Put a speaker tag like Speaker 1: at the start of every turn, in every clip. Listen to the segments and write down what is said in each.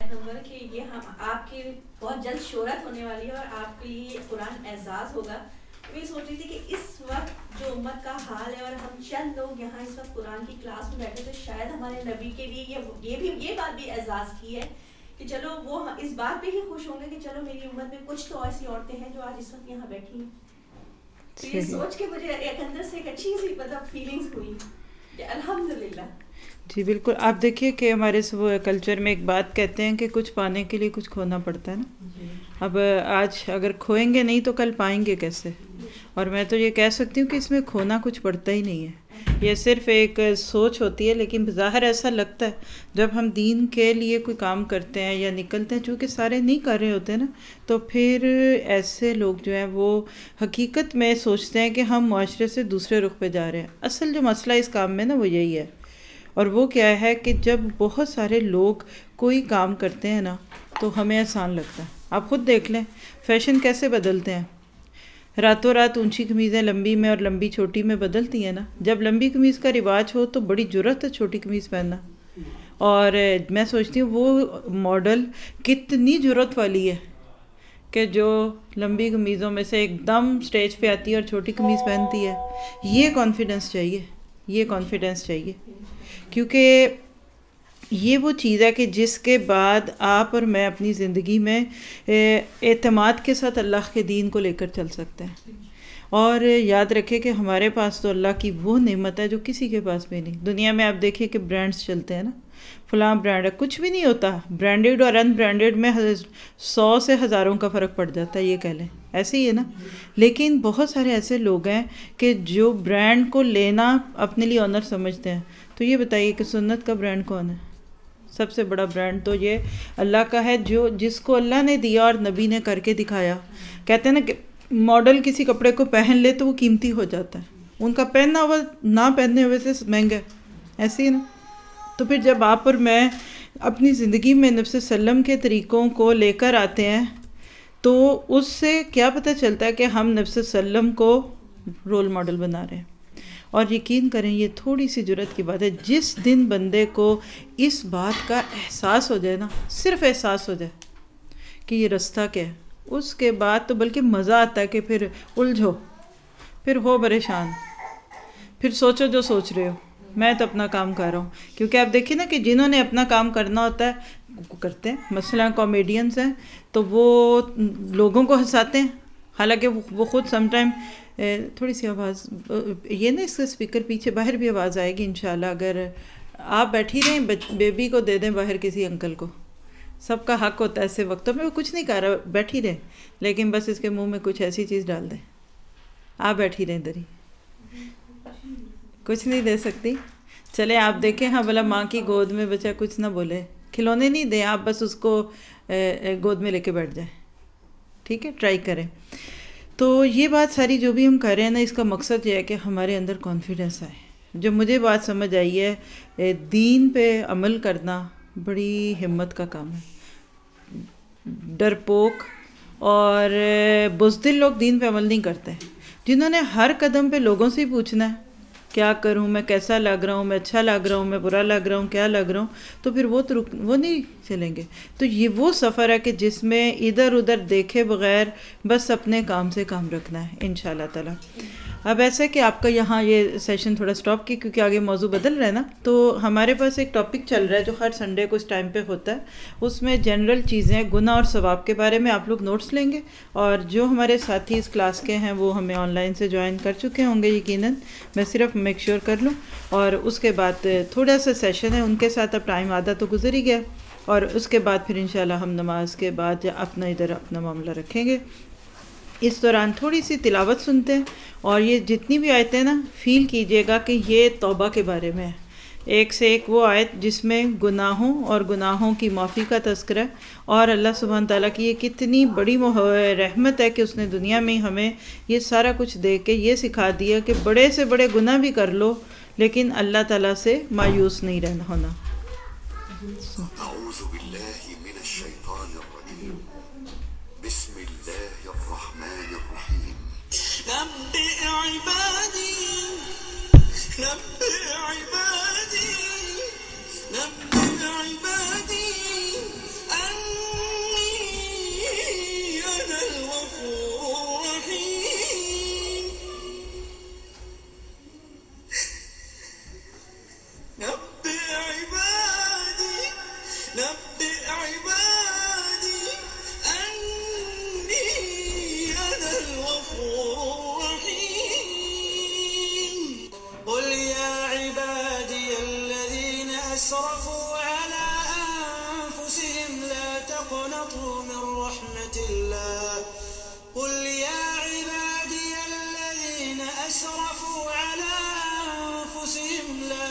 Speaker 1: پیغمبر کہ یہ ہم آپ کی بہت جلد شہرت ہونے والی ہے اور آپ کے لیے قرآن اعزاز ہوگا. میں سوچ رہی تھی کہ اس وقت جو امت کا حال ہے اور ہم چند لوگ یہاں اس وقت قرآن کی کلاس میں بیٹھے تو شاید ہمارے نبی کے لیے یہ بات بھی اعزاز کی ہے کہ چلو وہ اس بات پہ ہی خوش ہوں گے کہ چلو میری امت میں کچھ تو ایسی عورتیں ہیں جو آج اس وقت یہاں بیٹھی ہیں. تو یہ سوچ کے مجھے ایک اندر سے ایک اچھی سی مطلب فیلنگس ہوئی کہ الحمدللہ.
Speaker 2: جی بالکل. آپ دیکھیے کہ ہمارے کلچر میں ایک بات کہتے ہیں کہ کچھ پانے کے لیے کچھ کھونا پڑتا ہے نا. اب آج اگر کھوئیں گے نہیں تو کل پائیں گے کیسے؟ اور میں تو یہ کہہ سکتی ہوں کہ اس میں کھونا کچھ پڑتا ہی نہیں ہے. یہ صرف ایک سوچ ہوتی ہے، لیکن بظاہر ایسا لگتا ہے جب ہم دین کے لیے کوئی کام کرتے ہیں یا نکلتے ہیں، چونکہ سارے نہیں کر رہے ہوتے نا، تو پھر ایسے لوگ جو ہیں وہ حقیقت میں سوچتے ہیں کہ ہم معاشرے سے دوسرے رخ پہ جا رہے ہیں. اصل جو مسئلہ اس کام میں نا وہ یہی ہے. اور وہ کیا ہے کہ جب بہت سارے لوگ کوئی کام کرتے ہیں نا تو ہمیں آسان لگتا ہے. آپ خود دیکھ لیں فیشن کیسے بدلتے ہیں. راتوں رات اونچی قمیضیں لمبی میں اور لمبی چھوٹی میں بدلتی ہیں نا. جب لمبی قمیض کا رواج ہو تو بڑی جرت ہے چھوٹی قمیض پہننا. اور میں سوچتی ہوں وہ ماڈل کتنی جرت والی ہے کہ جو لمبی قمیضوں میں سے ایک دم سٹیج پہ آتی ہے اور چھوٹی قمیض پہنتی ہے. یہ کانفیڈنس چاہیے، یہ کانفیڈنس چاہیے، کیونکہ یہ وہ چیز ہے کہ جس کے بعد آپ اور میں اپنی زندگی میں اعتماد کے ساتھ اللہ کے دین کو لے کر چل سکتے ہیں. اور یاد رکھے کہ ہمارے پاس تو اللہ کی وہ نعمت ہے جو کسی کے پاس بھی نہیں. دنیا میں آپ دیکھیں کہ برانڈز چلتے ہیں نا، فلاں برانڈ ہے، کچھ بھی نہیں ہوتا. برانڈیڈ اور ان برانڈیڈ میں 100 سے ہزاروں کا فرق پڑ جاتا ہے، یہ کہہ لیں. ایسے ہی ہے نا. لیکن بہت سارے ایسے لوگ ہیں کہ جو برانڈ کو لینا اپنے لیے آنر سمجھتے ہیں. تو یہ بتائیے کہ سنت کا برانڈ کون ہے؟ سب سے بڑا برانڈ تو یہ اللہ کا ہے، جس کو اللہ نے دیا اور نبی نے کر کے دکھایا. کہتے ہیں نا کہ ماڈل کسی کپڑے کو پہن لے تو وہ قیمتی ہو جاتا ہے، ان کا پہننا ہوا نہ پہننے ہوئے سے مہنگا ہے. ایسے ہی نا. تو پھر جب آپ اور میں اپنی زندگی میں نبی صلی اللہ علیہ وسلم کے طریقوں کو لے کر آتے ہیں تو اس سے کیا پتہ چلتا ہے کہ ہم نبی صلی اللہ علیہ وسلم کو رول ماڈل بنا رہے ہیں. اور یقین کریں یہ تھوڑی سی جرت کی بات ہے. جس دن بندے کو اس بات کا احساس ہو جائے نا، صرف احساس ہو جائے کہ یہ رستہ کیا ہے، اس کے بعد تو بلکہ مزہ آتا ہے کہ پھر الجھو، پھر ہو پریشان، پھر سوچو جو سوچ رہے ہو. میں تو اپنا کام کر رہا ہوں. کیونکہ آپ دیکھیں نا کہ جنہوں نے اپنا کام کرنا ہوتا ہے وہ کرتے ہیں. مثلا کامیڈینز ہیں تو وہ لوگوں کو ہنساتے ہیں، حالانکہ وہ خود سم ٹائم تھوڑی سی آواز یہ نا اس کا اسپیکر پیچھے باہر بھی آواز آئے گی انشاءاللہ. اگر آپ بیٹھی رہیں بیبی کو دے دیں باہر کسی انکل کو، سب کا حق ہوتا ہے ایسے وقتوں میں. وہ کچھ نہیں کر رہا، بیٹھی رہیں، لیکن بس اس کے منہ میں کچھ ایسی چیز ڈال دیں. آپ بیٹھی رہیں ادھر ہی، کچھ نہیں دے سکتی. چلے آپ دیکھیں ہاں بھلا ماں کی گود میں بچہ کچھ نہ بولے، کھلونے نہیں دیں آپ، بس اس کو گود میں لے کے بیٹھ جائیں. ٹھیک ہے، ٹرائی کریں. تو یہ بات ساری جو بھی ہم کر رہے ہیں نا، اس کا مقصد یہ ہے کہ ہمارے اندر کانفیڈنس آئے. جو مجھے بات سمجھ آئی ہے، دین پہ عمل کرنا بڑی ہمت کا کام ہے. ڈرپوک اور بزدل لوگ دین پہ عمل نہیں کرتے. جنہوں نے ہر قدم پہ لوگوں سے ہی پوچھنا ہے کیا کروں میں، کیسا لگ رہا ہوں میں، اچھا لگ رہا ہوں میں، برا لگ رہا ہوں، کیا لگ رہا ہوں، تو پھر وہ نہیں چلیں گے. تو یہ وہ سفر ہے کہ جس میں ادھر ادھر دیکھے بغیر بس اپنے کام سے کام رکھنا ہے انشاءاللہ تعالی. اب ایسا کہ آپ کا یہاں یہ سیشن تھوڑا سٹاپ کی کیونکہ آگے موضوع بدل رہا ہے نا. تو ہمارے پاس ایک ٹاپک چل رہا ہے جو ہر سنڈے کو اس ٹائم پہ ہوتا ہے. اس میں جنرل چیزیں گناہ اور ثواب کے بارے میں آپ لوگ نوٹس لیں گے. اور جو ہمارے ساتھی اس کلاس کے ہیں وہ ہمیں آن لائن سے جوائن کر چکے ہوں گے یقیناً. میں صرف میک شیور کر لوں. اور اس کے بعد تھوڑا سا سیشن ہے، ان کے ساتھ اب ٹائم آدھا تو گزر ہی گیا. اور اس کے بعد پھر انشاءاللہ ہم نماز کے بعد اپنا ادھر اپنا معاملہ رکھیں گے. اس دوران تھوڑی سی تلاوت سنتے ہیں. اور یہ جتنی بھی آیتیں نا فیل کیجئے گا کہ یہ توبہ کے بارے میں ہے. ایک سے ایک وہ آیت جس میں گناہوں اور گناہوں کی معافی کا تذکرہ ہے. اور اللہ سبحانہ تعالیٰ کی یہ کتنی بڑی رحمت ہے کہ اس نے دنیا میں ہمیں یہ سارا کچھ دے کے یہ سکھا دیا کہ بڑے سے بڑے گناہ بھی کر لو لیکن اللہ تعالیٰ سے مایوس نہیں رہنا ہونا.
Speaker 3: اعوذ باللہ من الشیطان الرجیم. بسم اللہ الرحمن الرحیم. نبئ عبادی نبئ عبادی نبئ عبادی نبئ عبادي أني أنا الغفور الرحيم قل يا عبادي الذين أسرفوا على أنفسهم لا تقنطوا من رحمة الله قل يا عبادي الذين أسرفوا على أنفسهم لا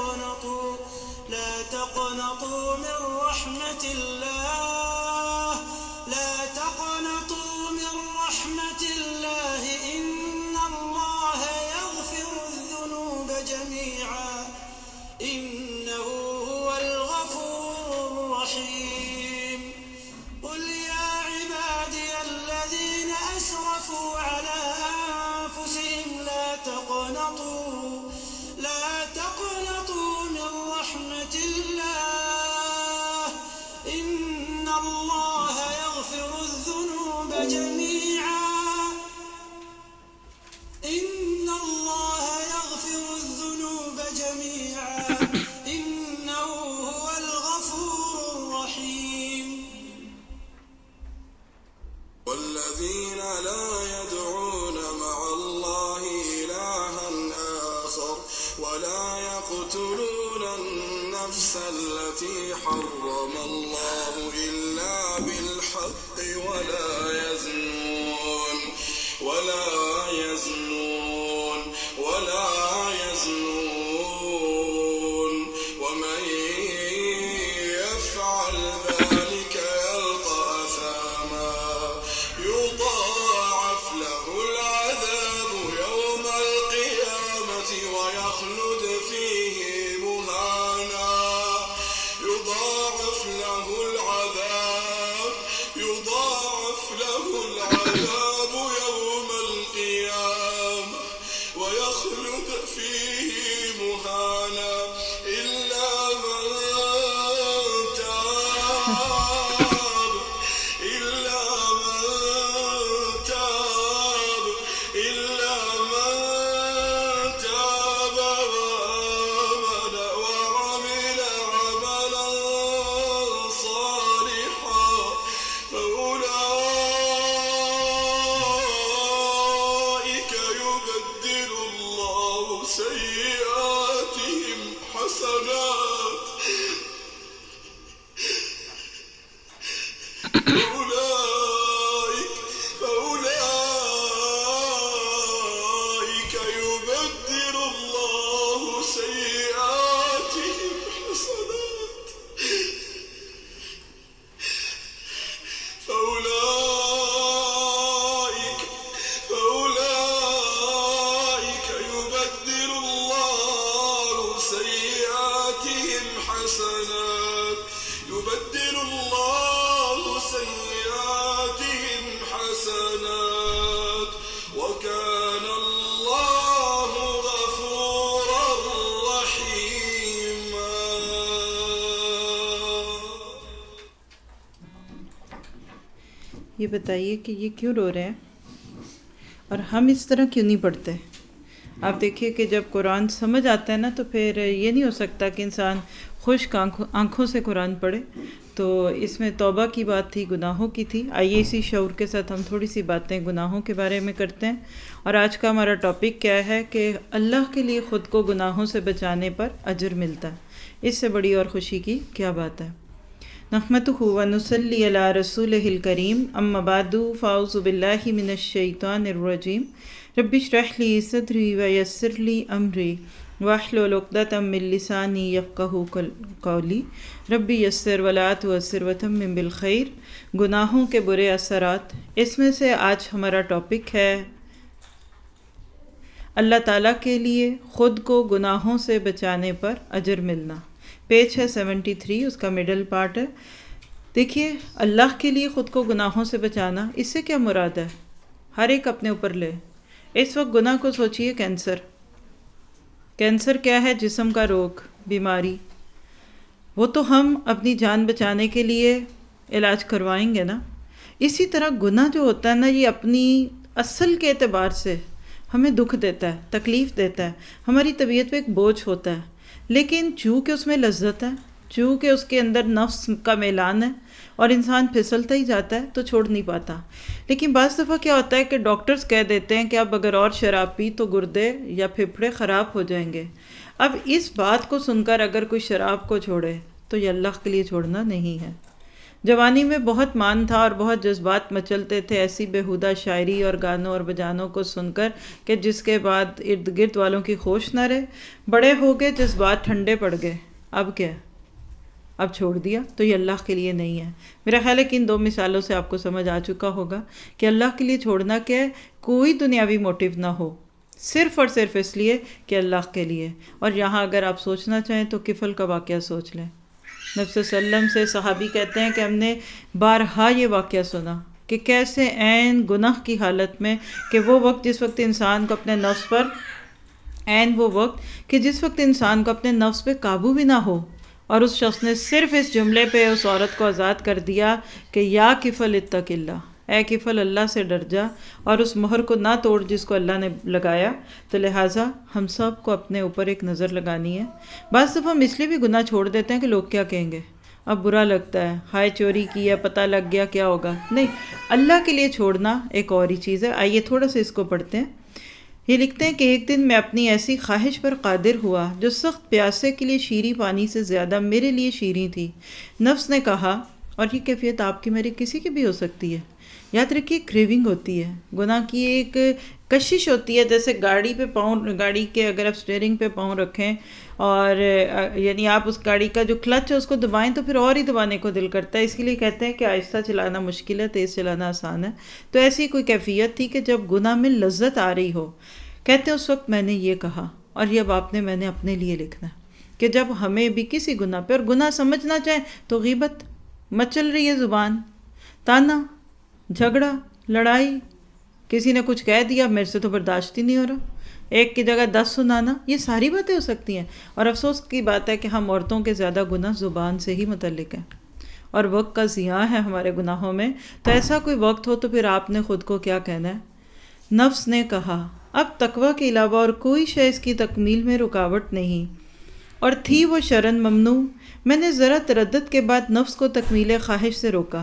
Speaker 3: تقنطوا من رحمة الله لا تقنطوا من رحمة الله إن الله يغفر الذنوب جميعا إنه هو الغفور الرحيم قل يا عبادي الذين أسرفوا على أنفسهم لا تقنطوا من رحمة الله إن الله يغفر الذنوب جميعا إنه هو الغفور الرحيم والذين لا يدعون مع الله إلها آخر ولا يقتلون النفس التي حرم الله إلا بالحق ولا يزنون ومن يفعل ذلك يلقى أثاما يضاعف له العذاب يوم القيامة ويخلد فيه مهانا يضاعف له العذاب يوم القيامة ويخلد فيه مهانا إلا من تاب وآمن وعمل عملا صالحا فأولئك يبدل الله سيئاتهم حسنات فأولئك يبدل الله سيئاتهم حسنات فأولئك يبدل الله سيئاتهم حسنات وكان الله غفورا رحيما
Speaker 2: ये बताइए कि ये क्यों रो रहे हैं और हम इस तरह क्यों नहीं पढ़ते। आप देखिए कि जब कुरान समझ आता है ना तो फिर ये नहीं हो सकता कि इंसान खुश्क आँखों से कुरान पढ़े। तो इसमें तौबा की बात थी, गुनाहों की थी। आइए इसी शऊर के साथ हम थोड़ी सी बातें गुनाहों के बारे में करते हैं। और आज का हमारा टॉपिक क्या है कि अल्लाह के लिए ख़ुद को गुनाहों से बचाने पर अजर मिलता है। इससे बड़ी और ख़ुशी की क्या बात है। नहमदुहु व नुसल्ली अला रसूलिहिल करीम अम्मा बादु फ़ाऊज़ु बिल्लाहि मिनश शैतानिर रजीम रब्बि इश्रह ली सदरी व यस्सिर ली अमरी वाहलुल उक़दतम मिन लिसानी यफ़क़हू क़ौली रब्बि यस्सिर वला तुअस्सिर वतम्मिम बिल खैर। गुनाहों के बुरे असरात, इसमें से आज हमारा टॉपिक है अल्लाह ताला के लिए ख़ुद को गुनाहों से बचाने पर अजर मिलना। पेज है 73, उसका मिडल पार्ट है। देखिए, अल्लाह के लिए ख़ुद को गुनाहों से बचाना, इससे क्या मुराद है? हर एक अपने ऊपर ले। इस वक्त गुनाह को सोचिए, कैंसर क्या है? जिस्म का रोग, बीमारी। वो तो हम अपनी जान बचाने के लिए इलाज करवाएंगे ना। इसी तरह गुनाह जो होता है ना, ये अपनी असल के एतबार से हमें दुख देता है, तकलीफ़ देता है, हमारी तबीयत पे एक बोझ होता है। लेकिन चूँकि उसमें लज्जत है, چونکہ اس کے اندر نفس کا میلان ہے اور انسان پھسلتا ہی جاتا ہے تو چھوڑ نہیں پاتا. لیکن بعض دفعہ کیا ہوتا ہے کہ ڈاکٹرز کہہ دیتے ہیں کہ اب اگر اور شراب پی تو گردے یا پھپھڑے خراب ہو جائیں گے. اب اس بات کو سن کر اگر کوئی شراب کو چھوڑے تو یہ اللہ کے لیے چھوڑنا نہیں ہے. جوانی میں بہت مان تھا اور بہت جذبات مچلتے تھے ایسی بیہودہ شاعری اور گانوں اور بجانوں کو سن کر کہ جس کے بعد ارد گرد والوں کی ہوش نہ رہے. بڑے ہو گئے، جذبات ٹھنڈے پڑ گئے. اب کیا؟ اب چھوڑ دیا تو یہ اللہ کے لیے نہیں ہے. میرا خیال ہے کہ ان 2 مثالوں سے آپ کو سمجھ آ چکا ہوگا کہ اللہ کے لیے چھوڑنا کیا ہے. کوئی دنیاوی موٹیو نہ ہو، صرف اور صرف اس لیے کہ اللہ کے لیے. اور یہاں اگر آپ سوچنا چاہیں تو کفل کا واقعہ سوچ لیں. نبی صلی اللہ علیہ وسلم سے صحابی کہتے ہیں کہ ہم نے بارہا یہ واقعہ سنا کہ کیسے عین گناہ کی حالت میں کہ وہ وقت جس وقت انسان کو اپنے نفس پر اپنے نفس پہ قابو بھی نہ ہو، اور اس شخص نے صرف اس جملے پہ اس عورت کو آزاد کر دیا کہ یا کفل اتق اللہ، اے کفل اللہ سے ڈر جا اور اس مہر کو نہ توڑ جس کو اللہ نے لگایا. تو لہٰذا ہم سب کو اپنے اوپر ایک نظر لگانی ہے. بعض دفعہ ہم اس لیے بھی گناہ چھوڑ دیتے ہیں کہ لوگ کیا کہیں گے، اب برا لگتا ہے، ہائے چوری کی ہے، پتہ لگ گیا کیا ہوگا. نہیں، اللہ کے لیے چھوڑنا ایک اور ہی چیز ہے. آئیے تھوڑا سا اس کو پڑھتے ہیں. یہ لکھتے ہیں کہ ایک دن میں اپنی ایسی خواہش پر قادر ہوا جو سخت پیاسے کے لیے شیریں پانی سے زیادہ میرے لیے شیریں تھی. نفس نے کہا، اور یہ کیفیت آپ کی میری کسی کی بھی ہو سکتی ہے. یاد رکھیے کریونگ ہوتی ہے، گناہ کی ایک کشش ہوتی ہے. جیسے گاڑی کے اگر آپ اسٹیئرنگ پہ پاؤں رکھیں اور یعنی آپ اس گاڑی کا جو کلچ ہے اس کو دبائیں تو پھر اور ہی دبانے کو دل کرتا ہے. اس کے لیے کہتے ہیں کہ آہستہ چلانا مشکل ہے، تیز چلانا آسان ہے. تو ایسی کوئی کیفیت تھی کہ جب گناہ میں لذت آ رہی ہو. کہتے ہیں اس وقت میں نے یہ کہا، اور یہ اب میں نے اپنے لیے لکھنا کہ جب ہمیں بھی کسی گناہ پہ، اور گناہ سمجھنا چاہیں تو غیبت، مچل رہی ہے زبان، تانا، جھگڑا، لڑائی، کسی نے کچھ کہہ دیا میرے سے تو برداشت ہی نہیں ہو رہا، ایک کی جگہ 10 سنانا، یہ ساری باتیں ہو سکتی ہیں. اور افسوس کی بات ہے کہ ہم عورتوں کے زیادہ گناہ زبان سے ہی متعلق ہیں اور وقت کا ضیاع ہے ہمارے گناہوں میں. تو ایسا کوئی وقت ہو تو پھر آپ نے خود کو کیا کہنا ہے؟ نفس نے کہا، اب تقوی کے علاوہ اور کوئی شے اس کی تکمیل میں رکاوٹ نہیں، اور تھی وہ شرن ممنوع. میں نے ذرا تردد کے بعد نفس کو تکمیل خواہش سے روکا.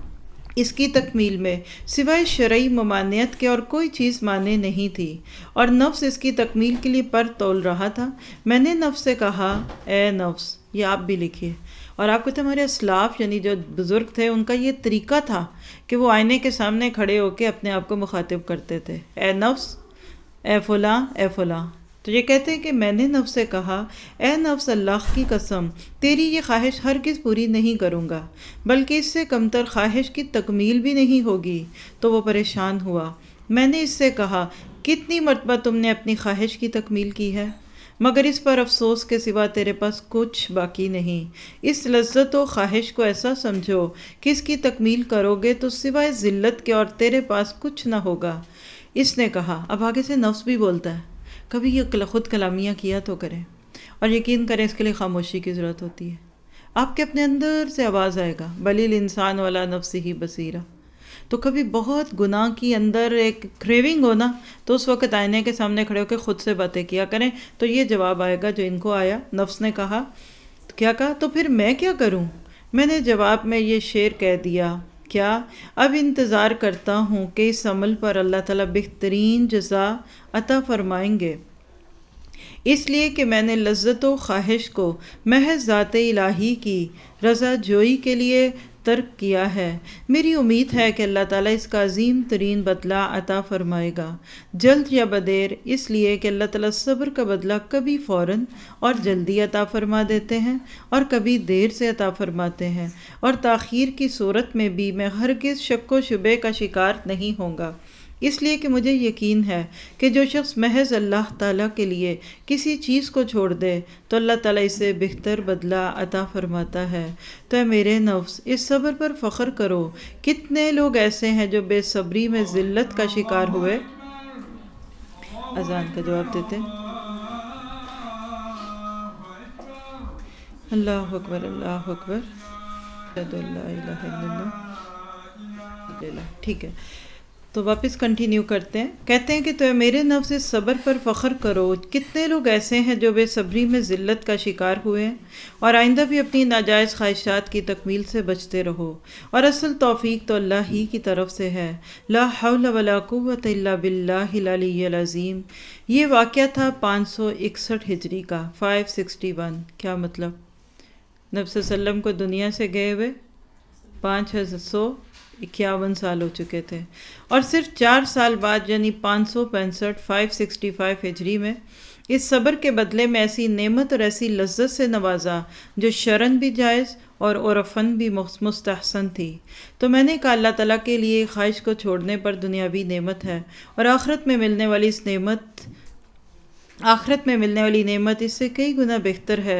Speaker 2: اس کی تکمیل میں سوائے شرعی ممانعت کے اور کوئی چیز مانع نہیں تھی، اور نفس اس کی تکمیل کے لیے پر تول رہا تھا. میں نے نفس سے کہا، اے نفس، یہ آپ بھی لکھیے. اور آپ کہتے ہیں ہمارے اسلاف یعنی جو بزرگ تھے ان کا یہ طریقہ تھا کہ وہ آئینے کے سامنے کھڑے ہو کے اپنے آپ کو مخاطب کرتے تھے، اے نفس، اے فلاں، اے فلاں. تو یہ کہتے ہیں کہ میں نے نفس سے کہا، اے نفس، اللہ کی قسم تیری یہ خواہش ہرگز پوری نہیں کروں گا، بلکہ اس سے کمتر خواہش کی تکمیل بھی نہیں ہوگی. تو وہ پریشان ہوا. میں نے اس سے کہا، کتنی مرتبہ تم نے اپنی خواہش کی تکمیل کی ہے، مگر اس پر افسوس کے سوا تیرے پاس کچھ باقی نہیں. اس لذت و خواہش کو ایسا سمجھو کہ اس کی تکمیل کرو گے تو سوائے ذلت کے اور تیرے پاس کچھ نہ ہوگا. اس نے کہا، اب آگے سے نفس بھی بولتا ہے، کبھی یہ خود کلامیاں کیا تو کریں، اور یقین کریں اس کے لیے خاموشی کی ضرورت ہوتی ہے. آپ کے اپنے اندر سے آواز آئے گا، بلیل انسان والا نفس ہی بصیرہ. تو کبھی بہت گناہ کی اندر ایک کریونگ ہونا تو اس وقت آئینے کے سامنے کھڑے ہو کے خود سے باتیں کیا کریں. تو یہ جواب آئے گا جو ان کو آیا. نفس نے کہا، کیا کہا؟ تو پھر میں کیا کروں؟ میں نے جواب میں یہ شعر کہہ دیا، کیا اب انتظار کرتا ہوں کہ اس عمل پر اللہ تعالیٰ بہترین جزا عطا فرمائیں گے، اس لیے کہ میں نے لذت و خواہش کو محض ذات الہی کی رضا جوئی کے لیے ترک کیا ہے. میری امید ہے کہ اللہ تعالیٰ اس کا عظیم ترین بدلہ عطا فرمائے گا جلد یا بدیر، اس لیے کہ اللہ تعالیٰ صبر کا بدلہ کبھی فوراً اور جلدی عطا فرما دیتے ہیں اور کبھی دیر سے عطا فرماتے ہیں، اور تاخیر کی صورت میں بھی میں ہرگز شک و شبے کا شکار نہیں ہوں گا. اس لیے کہ مجھے یقین ہے کہ جو شخص محض اللہ تعالیٰ کے لیے کسی چیز کو چھوڑ دے تو اللہ تعالیٰ اسے بہتر بدلہ عطا فرماتا ہے. تو اے میرے نفس، اس صبر پر فخر کرو. کتنے لوگ ایسے ہیں جو بے صبری میں ذلت کا شکار ہوئے. اذان کا جواب دیتے. اللہ اکبر، اللہ اکبر، لا الہ الا اللہ. ٹھیک ہے. تو واپس کنٹینیو کرتے ہیں. کہتے ہیں کہ تو میرے نفس اس صبر پر فخر کرو. کتنے لوگ ایسے ہیں جو بے صبری میں ذلت کا شکار ہوئے ہیں، اور آئندہ بھی اپنی ناجائز خواہشات کی تکمیل سے بچتے رہو، اور اصل توفیق تو اللہ ہی کی طرف سے ہے. لا حول ولا قوت الا باللہ العلی العظیم. یہ واقعہ تھا 561 ہجری کا، 561. کیا مطلب؟ نبی صلی اللہ علیہ وسلم کو دنیا سے گئے ہوئے 551 سال ہو چکے تھے، اور صرف 4 سال بعد یعنی 565 ہجری میں اس صبر کے بدلے میں ایسی نعمت اور ایسی لذت سے نوازا جو شرعاً بھی جائز اور عرفاً بھی مستحسن تھی. تو میں نے کہا اللہ تعالیٰ کے لیے خواہش کو چھوڑنے پر دنیاوی نعمت ہے، اور آخرت میں ملنے والی نعمت اس سے کئی گنا بہتر ہے.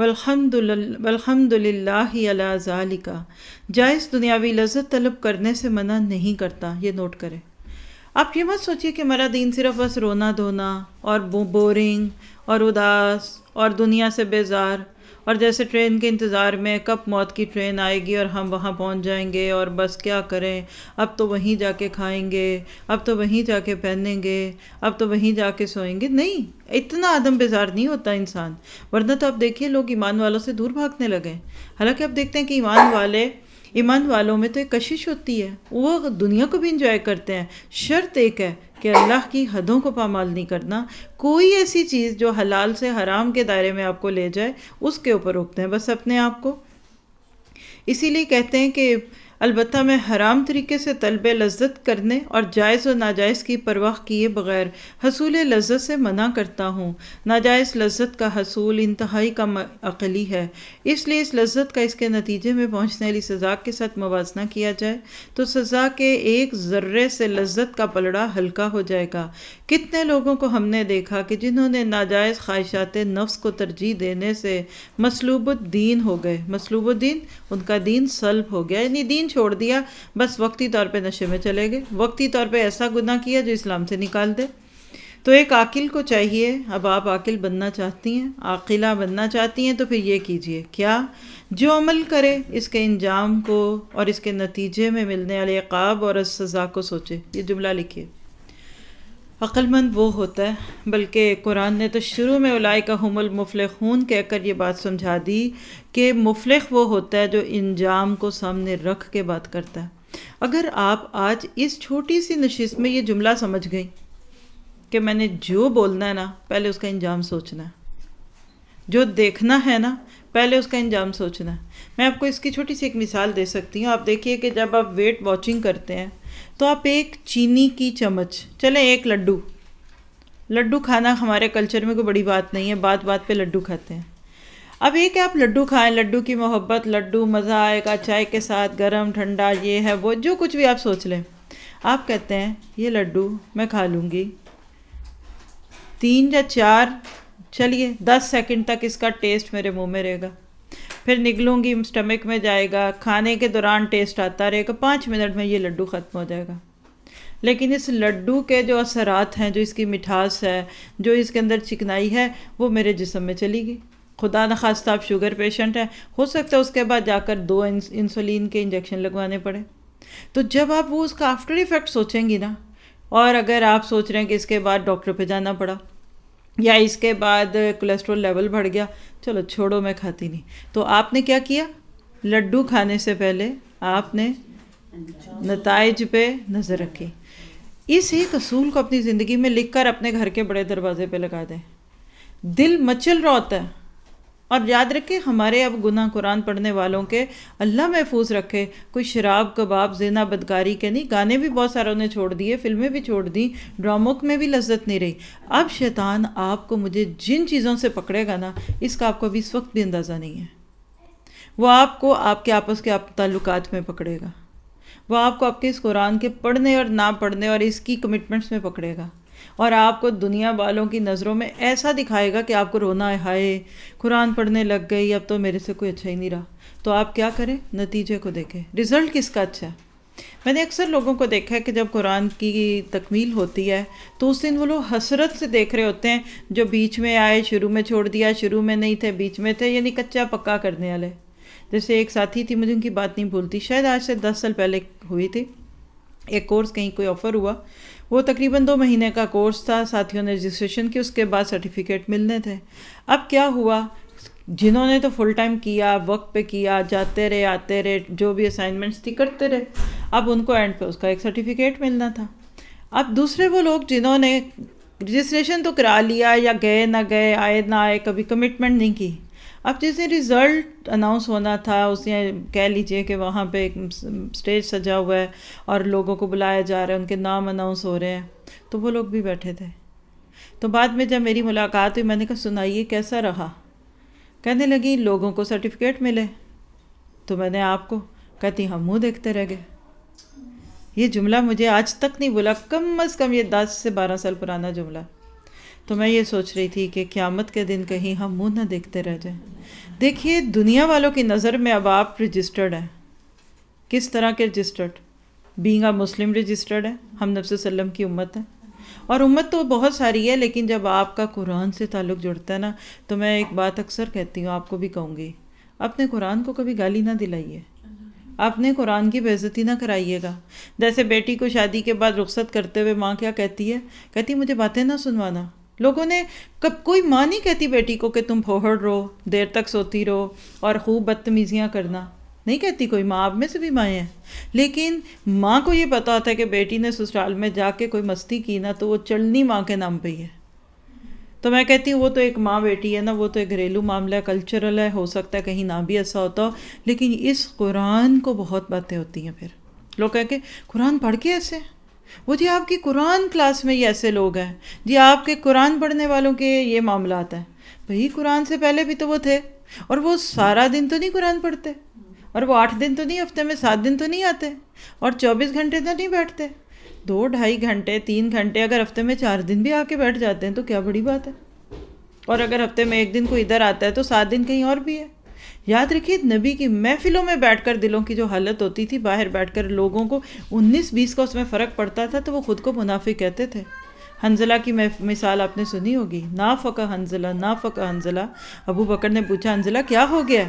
Speaker 2: والحمد للہ علی ذالک. جائز دنیاوی لذت طلب کرنے سے منع نہیں کرتا، یہ نوٹ کریں. آپ یہ مت سوچیے کہ ہمارا دین صرف بس رونا دھونا اور بورنگ اور اداس اور دنیا سے بیزار، اور جیسے ٹرین کے انتظار میں کب موت کی ٹرین آئے گی اور ہم وہاں پہنچ جائیں گے، اور بس کیا کریں، اب تو وہیں جا کے کھائیں گے، اب تو وہیں جا کے پہنیں گے، اب تو وہیں جا کے سوئیں گے. نہیں، اتنا آدم بیزار نہیں ہوتا انسان. ورنہ تو آپ دیکھیے لوگ ایمان والوں سے دور بھاگنے لگے. حالانکہ آپ دیکھتے ہیں کہ ایمان والوں میں تو ایک کشش ہوتی ہے، وہ دنیا کو بھی انجوائے کرتے ہیں. شرط ایک ہے کہ اللہ کی حدوں کو پامال نہیں کرنا. کوئی ایسی چیز جو حلال سے حرام کے دائرے میں آپ کو لے جائے اس کے اوپر روکتے ہیں بس اپنے آپ کو. اسی لیے کہتے ہیں کہ البتہ میں حرام طریقے سے طلب لذت کرنے اور جائز و ناجائز کی پرواہ کیے بغیر حصول لذت سے منع کرتا ہوں. ناجائز لذت کا حصول انتہائی کم عقلی ہے، اس لیے اس لذت کا اس کے نتیجے میں پہنچنے والی سزا کے ساتھ موازنہ کیا جائے تو سزا کے ایک ذرے سے لذت کا پلڑا ہلکا ہو جائے گا. کتنے لوگوں کو ہم نے دیکھا کہ جنہوں نے ناجائز خواہشات نفس کو ترجیح دینے سے مسلوب الدین ہو گئے. مسلوب الدین، ان کا دین سلب ہو گیا، یعنی دین چھوڑ دیا، بس وقتی طور پہ نشے میں چلے گئے، وقتی طور پہ ایسا گناہ کیا جو اسلام سے نکال دے. تو ایک عاقل کو چاہیے، اب آپ عاقل بننا چاہتی ہیں، عاقلہ بننا چاہتی ہیں، تو پھر یہ کیجئے کیا؟ جو عمل کرے اس کے انجام کو اور اس کے نتیجے میں ملنے والے عقاب اور سزا کو سوچے. یہ جملہ لکھیے. عقل مند وہ ہوتا ہے، بلکہ قرآن نے تو شروع میں اولئک ھم المفلحون کہہ کر یہ بات سمجھا دی کہ مفلح وہ ہوتا ہے جو انجام کو سامنے رکھ کے بات کرتا ہے. اگر آپ آج اس چھوٹی سی نشست میں یہ جملہ سمجھ گئی کہ میں نے جو بولنا ہے نا پہلے اس کا انجام سوچنا ہے، جو دیکھنا ہے نا پہلے اس کا انجام سوچنا ہے. میں آپ کو اس کی چھوٹی سی ایک مثال دے سکتی ہوں. آپ دیکھیے کہ جب آپ ویٹ واچنگ کرتے ہیں تو آپ ایک چینی کی چمچ، چلیں ایک لڈو کھانا ہمارے کلچر میں کوئی بڑی بات نہیں ہے، بات بات پہ لڈو کھاتے ہیں. اب ایک آپ لڈو کھائیں، لڈو کی محبت، لڈو مزہ آئے گا چائے کے ساتھ، گرم ٹھنڈا، یہ ہے وہ، جو کچھ بھی آپ سوچ لیں. آپ کہتے ہیں یہ لڈو میں کھا لوں گی 3 یا 4، چلیے 10 سیکنڈ تک اس کا ٹیسٹ میرے منہ میں رہے گا، پھر نگلوں گی، اسٹمک میں جائے گا، کھانے کے دوران ٹیسٹ آتا رہے گا، 5 منٹ میں یہ لڈو ختم ہو جائے گا. لیکن اس لڈو کے جو اثرات ہیں، جو اس کی مٹھاس ہے، جو اس کے اندر چکنائی ہے، وہ میرے جسم میں چلی گئی. خدا نخواستہ آپ شوگر پیشنٹ ہیں، ہو سکتا ہے اس کے بعد جا کر 2 انسولین کے انجیکشن لگوانے پڑے. تو جب آپ وہ اس کا آفٹر ایفیکٹ سوچیں گی نا، اور اگر آپ سوچ رہے ہیں کہ اس کے بعد ڈاکٹر پہ جانا پڑا یا اس کے بعد کولیسٹرول لیول بڑھ گیا، چلو چھوڑو میں کھاتی نہیں، تو آپ نے کیا کیا؟ لڈو کھانے سے پہلے آپ نے نتائج پہ نظر رکھی. اس ایک اصول کو اپنی زندگی میں لکھ کر اپنے گھر کے بڑے دروازے پہ لگا دیں. دل مچل رہا ہوتا ہے. اور یاد رکھیں ہمارے اب گناہ قرآن پڑھنے والوں کے اللہ محفوظ رکھے، کوئی شراب کباب زنا بدکاری کے نہیں. گانے بھی بہت ساروں نے چھوڑ دیے، فلمیں بھی چھوڑ دی، ڈراموں میں بھی لذت نہیں رہی. اب شیطان آپ کو مجھے جن چیزوں سے پکڑے گا نا، اس کا آپ کو ابھی اس وقت بھی اندازہ نہیں ہے. وہ آپ کو آپ کے آپس کے تعلقات میں پکڑے گا، وہ آپ کو آپ کے اس قرآن کے پڑھنے اور نہ پڑھنے اور اس کی کمٹمنٹس میں پکڑے گا، اور آپ کو دنیا والوں کی نظروں میں ایسا دکھائے گا کہ آپ کو رونا ہے، ہائے قرآن پڑھنے لگ گئی، اب تو میرے سے کوئی اچھا ہی نہیں رہا. تو آپ کیا کریں؟ نتیجے کو دیکھیں، رزلٹ کس کا اچھا ہے. میں نے اکثر لوگوں کو دیکھا ہے کہ جب قرآن کی تکمیل ہوتی ہے تو اس دن وہ لوگ حسرت سے دیکھ رہے ہوتے ہیں، جو بیچ میں آئے، شروع میں چھوڑ دیا، شروع میں نہیں تھے، بیچ میں تھے، یعنی کچا پکا کرنے والے. جیسے ایک ساتھی تھی، مجھے ان کی بات نہیں بھولتی، شاید آج سے 10 سال پہلے ہوئی تھی. ایک کورس کہیں کوئی آفر ہوا، وہ تقریباً 2 مہینے کا کورس تھا، ساتھیوں نے رجسٹریشن کی، اس کے بعد سرٹیفکیٹ ملنے تھے۔ اب کیا ہوا، جنہوں نے تو فل ٹائم کیا، وقت پہ کیا، جاتے رہے آتے رہے، جو بھی اسائنمنٹس تھی کرتے رہے، اب ان کو اینڈ پہ اس کا ایک سرٹیفکیٹ ملنا تھا۔ اب دوسرے وہ لوگ جنہوں نے رجسٹریشن تو کرا لیا، یا گئے نہ گئے، آئے نہ آئے، کبھی کمٹمنٹ نہیں کی، اب جس دن رزلٹ اناؤنس ہونا تھا، اس دن کہہ لیجئے کہ وہاں پہ ایک اسٹیج سجا ہوا ہے اور لوگوں کو بلایا جا رہا ہے، ان کے نام اناؤنس ہو رہے ہیں، تو وہ لوگ بھی بیٹھے تھے۔ تو بعد میں جب میری ملاقات ہوئی، میں نے کہا سنائیے کیسا رہا؟ کہنے لگی لوگوں کو سرٹیفکیٹ ملے، تو میں نے آپ کو، کہتی ہم منہ دیکھتے رہ گئے۔ یہ جملہ مجھے آج تک نہیں بولا، کم از کم یہ 10 سے 12 سال پرانا جملہ۔ تو میں یہ سوچ رہی تھی کہ قیامت کے دن کہیں ہم منہ نہ دیکھتے رہ جائیں۔ دیکھیے دنیا والوں کی نظر میں اب آپ رجسٹرڈ ہیں، کس طرح کے registered? Being a Muslim registered ہے، ہم نبی صلی اللہ علیہ وسلم کی امت ہے، اور امت تو بہت ساری ہے، لیکن جب آپ کا قرآن سے تعلق جڑتا ہے نا، تو میں ایک بات اکثر کہتی ہوں، آپ کو بھی کہوں گی، اپنے قرآن کو کبھی گالی نہ دلائیے، اپنے قرآن کی بے عزتی نہ کرائیے گا۔ جیسے بیٹی کو شادی کے بعد رخصت کرتے ہوئے ماں کیا کہتی ہے؟ کہتی مجھے باتیں نہ سنوانا۔ لوگوں نے کوئی ماں نہیں کہتی بیٹی کو کہ تم پھوہڑ رہو، دیر تک سوتی رہو اور خوب بدتمیزیاں کرنا، نہیں کہتی کوئی ماں، آپ میں سے بھی مائیں ہیں، لیکن ماں کو یہ پتا ہوتا ہے کہ بیٹی نے سسرال میں جا کے کوئی مستی کی نا تو وہ چلنی ماں کے نام پہ ہی ہے۔ تو میں کہتی ہوں وہ تو ایک ماں بیٹی ہے نا، وہ تو ایک گھریلو معاملہ ہے، کلچرل ہے، ہو سکتا ہے کہیں نہ بھی ایسا ہوتا ہو، لیکن اس قرآن کو بہت باتیں ہوتی ہیں۔ پھر لوگ کہہ کے قرآن پڑھ کے ایسے، وہ جی آپ کی قرآن کلاس میں یہ ایسے لوگ ہیں، جی آپ کے قرآن پڑھنے والوں کے یہ معاملات ہیں۔ بھئی قرآن سے پہلے بھی تو وہ تھے، اور وہ سارا دن تو نہیں قرآن پڑھتے، اور وہ 8 دن تو نہیں، ہفتے میں 7 دن تو نہیں آتے، اور 24 گھنٹے تو نہیں بیٹھتے، 2-2.5 گھنٹے 3 گھنٹے، اگر ہفتے میں 4 دن بھی آ کے بیٹھ جاتے ہیں تو کیا بڑی بات ہے، اور اگر ہفتے میں 1 دن کو ادھر آتا ہے تو 7 دن کہیں اور بھی ہے۔ یاد رکھیے نبی کی محفلوں میں بیٹھ کر دلوں کی جو حالت ہوتی تھی، باہر بیٹھ کر لوگوں کو 19-20 کا اس میں فرق پڑتا تھا تو وہ خود کو منافق کہتے تھے۔ حنظلہ کی مثال آپ نے سنی ہوگی، نافقہ حنظلہ، نافقہ حنظلہ۔ ابو بکر نے پوچھا حنظلہ کیا ہو گیا؟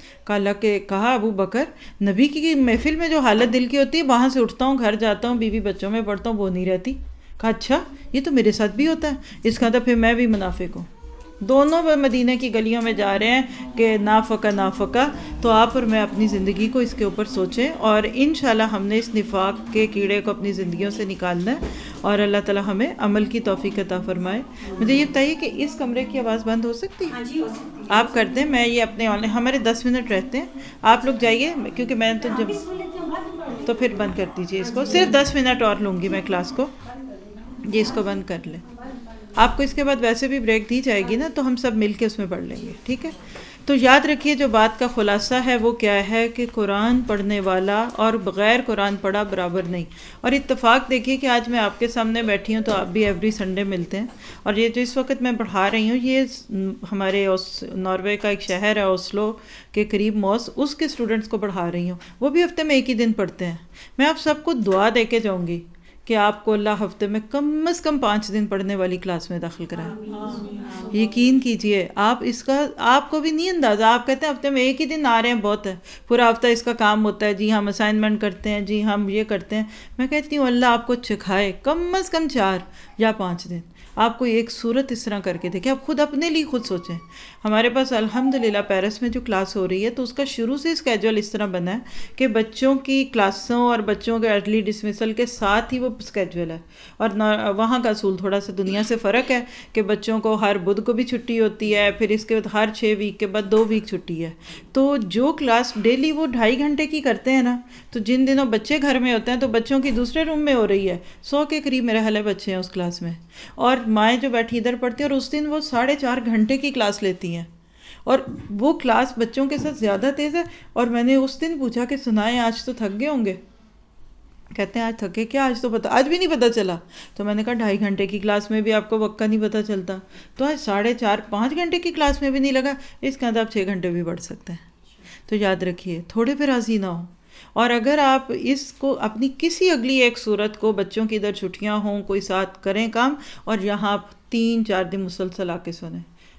Speaker 2: کہا ابو بکر نبی کی محفل میں جو حالت دل کی ہوتی ہے، وہاں سے اٹھتا ہوں، گھر جاتا ہوں، بیوی بچوں میں پڑھتا ہوں، وہ نہیں رہتی۔ کہا اچھا یہ تو میرے ساتھ بھی ہوتا ہے، اس کا تو پھر میں بھی منافق ہوں۔ دونوں مدینہ کی گلیوں میں جا رہے ہیں کہ نافقہ نافقہ، تو آپ اور میں اپنی زندگی کو اس کے اوپر سوچیں، اور انشاءاللہ ہم نے اس نفاق کے کیڑے کو اپنی زندگیوں سے نکالنا ہے، اور اللہ تعالی ہمیں عمل کی توفیق عطا فرمائے۔ مجھے یہ بتائیے کہ اس کمرے کی آواز بند ہو سکتی ہے؟
Speaker 1: ہاں جی ہو سکتی ہے،
Speaker 2: آپ کر دیں، میں یہ اپنے ہمارے 10 منٹ رہتے ہیں، آپ لوگ جائیے، کیونکہ میں تو جب تو پھر بند کر دیجیے اس کو، صرف 10 منٹ اور لوں گی میں کلاس کو، جی اس کو بند کر لیں۔ آپ کو اس کے بعد ویسے بھی بریک دی جائے گی نا، تو ہم سب مل کے اس میں پڑھ لیں گے، ٹھیک ہے؟ تو یاد رکھیے جو بات کا خلاصہ ہے وہ کیا ہے کہ قرآن پڑھنے والا اور بغیر قرآن پڑھا برابر نہیں۔ اور اتفاق دیکھیے کہ آج میں آپ کے سامنے بیٹھی ہوں تو آپ بھی ایوری سنڈے ملتے ہیں، اور یہ جو اس وقت میں پڑھا رہی ہوں یہ ہمارے ناروے کا ایک شہر ہے اوسلو کے قریب موس، اس کے اسٹوڈنٹس کو پڑھا رہی ہوں، وہ بھی ہفتے میں 1 ہی دن پڑھتے ہیں۔ میں آپ سب کو دعا دے کے جاؤں گی کہ آپ کو اللہ ہفتے میں کم از کم 5 دن پڑھنے والی کلاس میں داخل کرائے۔ یقین کیجئے آپ اس کا آپ کو بھی نہیں اندازہ، آپ کہتے ہیں ہفتے میں 1 ہی دن آ رہے ہیں بہت ہے، پورا ہفتہ اس کا کام ہوتا ہے، جی ہم اسائنمنٹ کرتے ہیں، جی ہم یہ کرتے ہیں۔ میں کہتی ہوں اللہ آپ کو چکھائے کم از کم 4 یا 5 دن آپ کو ایک صورت اس طرح کر کے دیکھیں، آپ خود اپنے لیے خود سوچیں۔ ہمارے پاس الحمدللہ پیرس میں جو کلاس ہو رہی ہے تو اس کا شروع سے اسکیجول اس طرح بنا ہے کہ بچوں کی کلاسوں اور بچوں کے ارلی ڈسمسل کے ساتھ ہی وہ اسکیجول ہے، اور وہاں کا اصول تھوڑا سا دنیا سے فرق ہے کہ بچوں کو ہر بدھ کو بھی چھٹی ہوتی ہے، پھر اس کے بعد ہر 6 ویک کے بعد 2 ویک چھٹی ہے۔ تو جو کلاس ڈیلی وہ 2.5 گھنٹے کی کرتے ہیں نا، تو جن دنوں بچے گھر میں ہوتے ہیں تو بچوں کی دوسرے روم میں ہو رہی ہے، 100 کے قریب میرے حال ہے بچے ہیں اس کلاس میں، اور مائیں جو بیٹھی ادھر پڑھتی ہیں، اور اس دن وہ 4.5 گھنٹے کی کلاس لیتی ہیں، اور وہ کلاس بچوں کے ساتھ زیادہ تیز ہے۔ اور میں نے اس دن پوچھا کہ سنائیں آج تو تھک گئے ہوں گے؟ کہتے ہیں آج تھکے کیا، آج بھی نہیں پتہ چلا۔ تو میں نے کہا 2.5 گھنٹے کی کلاس میں بھی آپ کو وقت کا نہیں پتہ چلتا، تو آج 4.5-5 گھنٹے کی کلاس میں بھی نہیں لگا، اس کے اندر آپ 6 گھنٹے بھی پڑھ سکتے ہیں۔ تو یاد رکھیے تھوڑے پہ راضی نہ ہو، اور اگر آپ اس کو اپنی کسی اگلی ایک صورت کو، بچوں کی ادھر چھٹیاں ہوں، کوئی ساتھ کریں کام، اور یہاں آپ 3-4 دن مسلسل آ کے سنیں،